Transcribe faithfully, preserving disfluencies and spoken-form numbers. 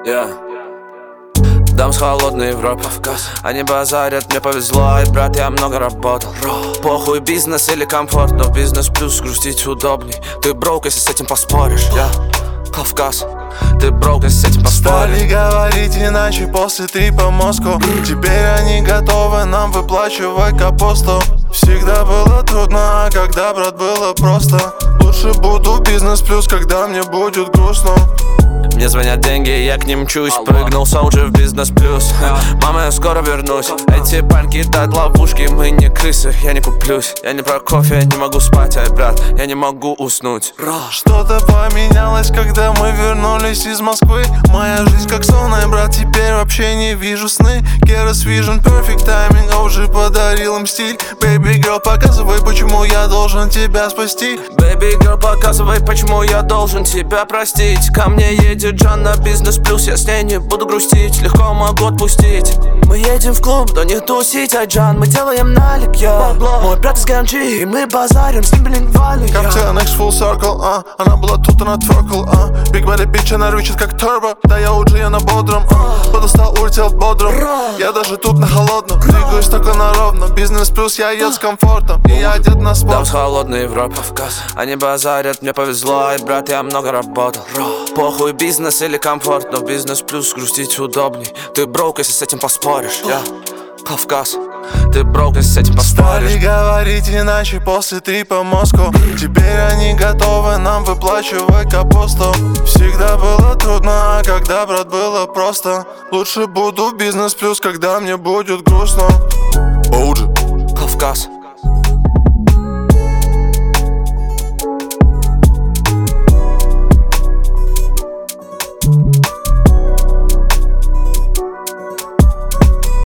Yeah. Дам с холодной Европы, они базарят, мне повезло, и, брат, я много работал. Похуй, бизнес или комфорт, но бизнес плюс грустить удобней. Ты брок, если с этим поспоришь, я yeah. Кавказ, ты брок, если с этим поспоришь. Стали говорить иначе после трипа Москву. Теперь они готовы нам выплачивать капусту. Всегда было трудно, а когда, брат, было просто. Лучше буду бизнес плюс, когда мне будет грустно. Мне звонят деньги, я к ним мчусь. Прыгнул Соуджи в бизнес плюс. Мама, я скоро вернусь. Эти парни кидают ловушки, мы не крысы, я не куплюсь. Я не про кофе, я не могу спать, ай, брат, я не могу уснуть. Что-то поменялось, когда мы вернулись из Москвы. Моя жизнь как сон, ай, брат, теперь вообще не вижу сны. Keras Vision, perfect timing, а уже подарил им стиль. Baby girl, показывай, почему я должен тебя спасти. Baby girl, показывай, почему я должен тебя простить. Ко мне едет Джан на бизнес плюс, я с ней не буду грустить, легко могу отпустить. Мы едем в клуб, но не тусить, ай, Джан, мы делаем налик, я мой брат из Ганджи, и мы базарим с ним, блин, вали. Как ти эн икс full circle, а она была тут, она тверкал, а Big body bitch, она рычит как турбо. Да я у Джи, я на бодром, а подустал, улетел бодрым. Я даже тут на холодном, двигаюсь только на ровном. Бизнес плюс, я еду с комфортом, и я одет на спорт. Дам с холодной Европы, они базарят, мне повезло, ай, брат, я много работал. Похуй, бизнес или комфорт, но бизнес плюс грустить удобней. Ты брок, если с этим поспоришь, я yeah. Кавказ, ты брок, если с этим поспоришь. Стали говорить иначе после трипа Москву. Теперь они готовы нам выплачивать капусту. Всегда было трудно, а когда, брат, было просто. Лучше буду бизнес плюс, когда мне будет грустно.